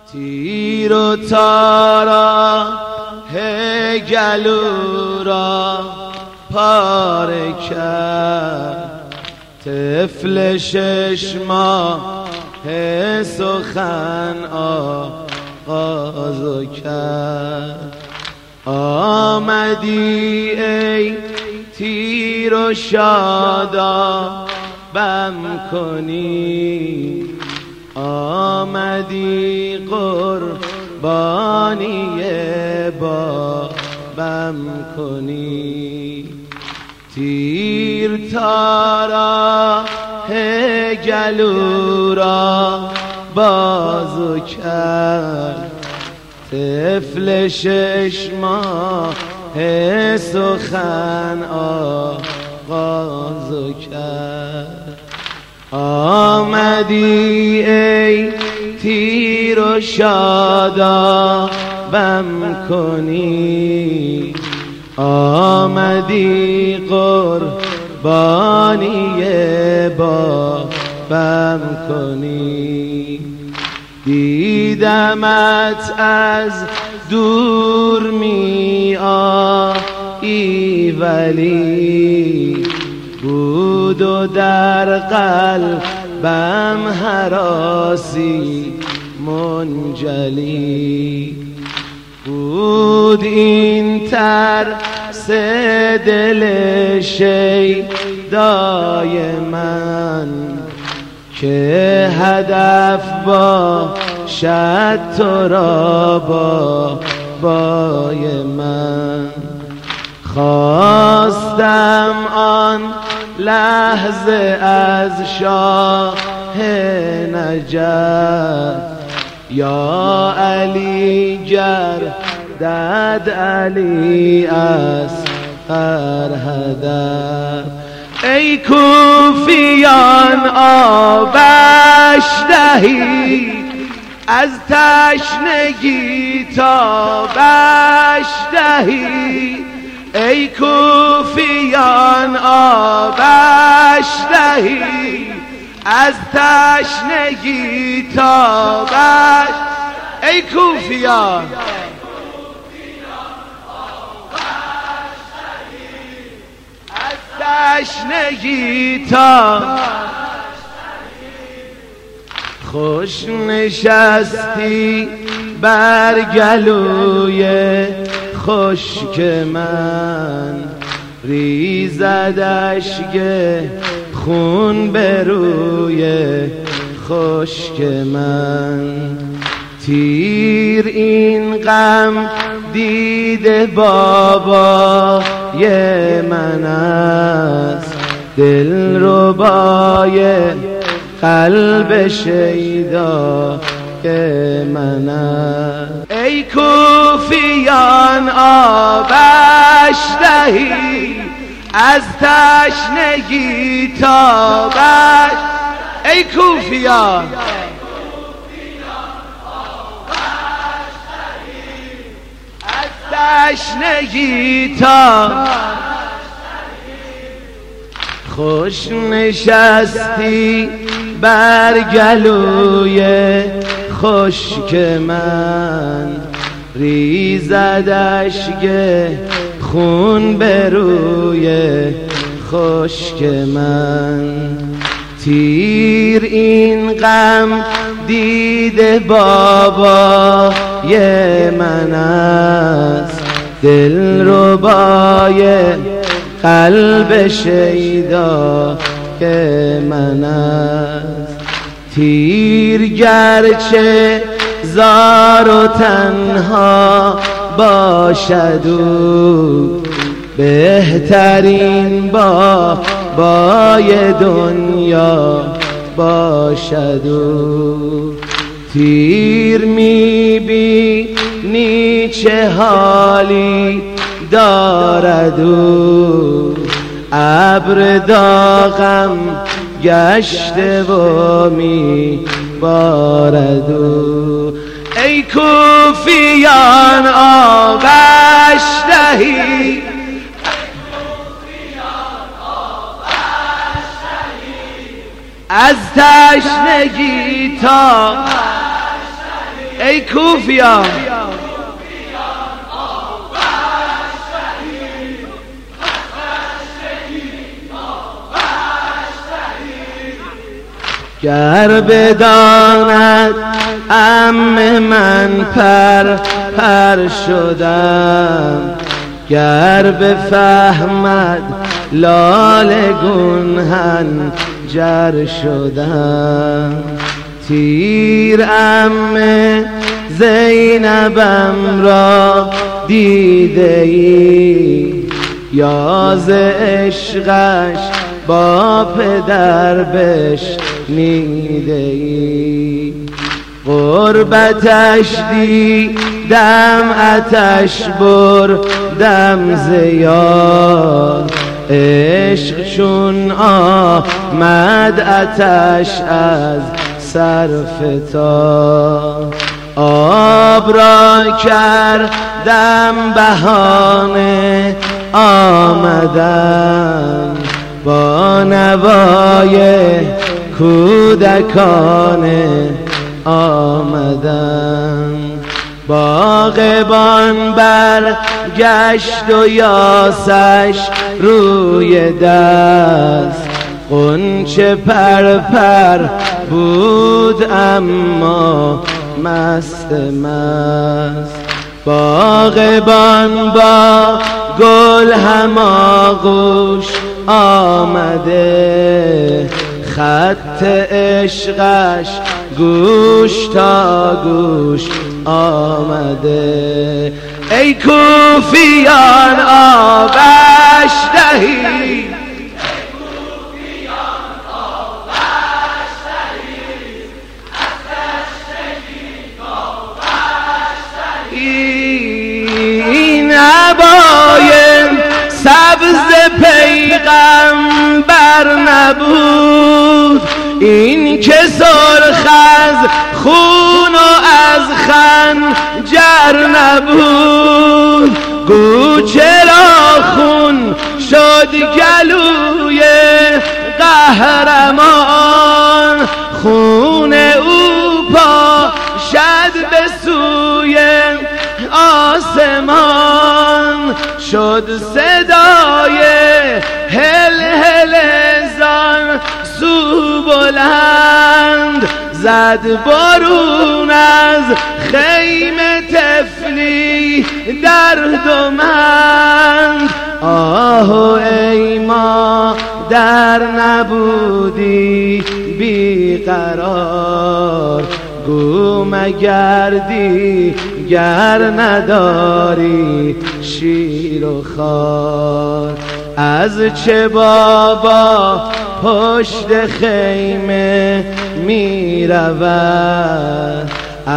تیر و تارا گلو را پاره کرد، طفل 6 ماه سخن آغاز کرد. آمدی ای تیر و شادابم کنی، آمدی قربانی بابم کنی. تیر تارا گلو را بازو کرد، طفل 6 ماه سخن آغاز کرد. آمدی ای تیر و شادابم کنی، آمدی قربانی بابم کنی. دیدمت از دور می آیی ولی بود و در قلبم هراسی منجلی. بود این ترس دل شیدای من که هدف باشد تو را بابای من. خواستم آن لحظه از شاه نجف، یا علی گردد علی اصغر هدف. ای کوفیان آبش دهید، از تشنگی تابش دهید. ای کوفیان آبش دهید، از تشنگی تابش. ای کوفیان تشنگی تا خوش نشستی بر گلوی خشک من، ریزد اشک خون به روی خشک من. تیر این غم دیده بابای من است، دلربای قلب شیدای من است. ای کوفیان آبش دهید، از تشنگی تابش. ای کوفیان تشنگی تا خوش نشستی بر گلوی خشک من، ریزد اشک خون به روی خشک من. تیر این غم دیده بابای من است، دلربای قلب شیدای من است. تیر گرچه زار و تنها باشد او، بهترین بابای دنیا باشد او. تیر میبینی چه حالی دارد او، ابر داغم گشته و میبارد او. ای کوفیان آبش دهید، از تشنگی تا ای کوفیان گر بداند عم من پر شدم، گر بفهمد لاله گون حنجر شدم. تیر عم زینبم را دیده ای، یا ز عشقش با پدر بشنیده ای. غربتش دیدم آتش بردم ز یاد، عشق چون آمد آتش از سر فتاد. آب را کردم بهانه آمدن، با نوای کودکانه آمدن. باغبان برگشت و یاسش روی دست، غنچه پر بود اما مست. باغبان با گل هماغوش آمده، خط عشقش گوش تا گوش آمده. ای کوفیان آبش دهید، این عبای سبز پیغمبر نبود، این که سرخ از خون و از خنجر نبود. گو چرا خون شد گلوی قهرمان، خون او پاشد به سوی آسمان. شد صدای هل هل زان سو بلند، زد برون از خیمه طفلی دردمند. آه ای ما در نبودی بیقرار، گو مگر دیگر نداری شیر و خار. از چه بابا پشت خیمه می رود،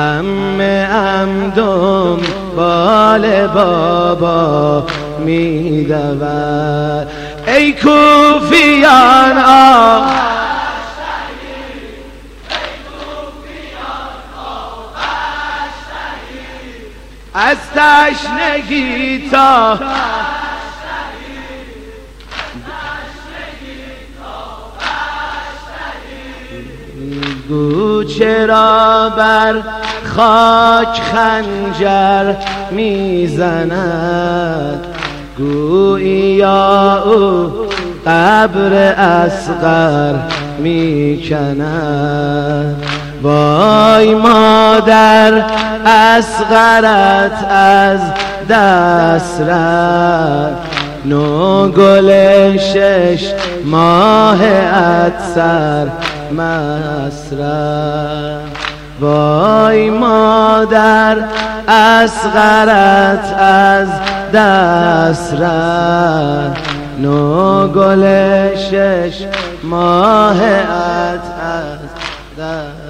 عم دنبال بابا می دود. ای کوفیان از تشنگی تا گو چرا بر خاک خنجر میزند، گوییا او قبر اصغر میکند. وای مادر اصغرت از دست رفت، نو گل 6 ماهت سر مصرف. وای مادر اصغرت از دست رفت، نو گل 6 ماهت از دست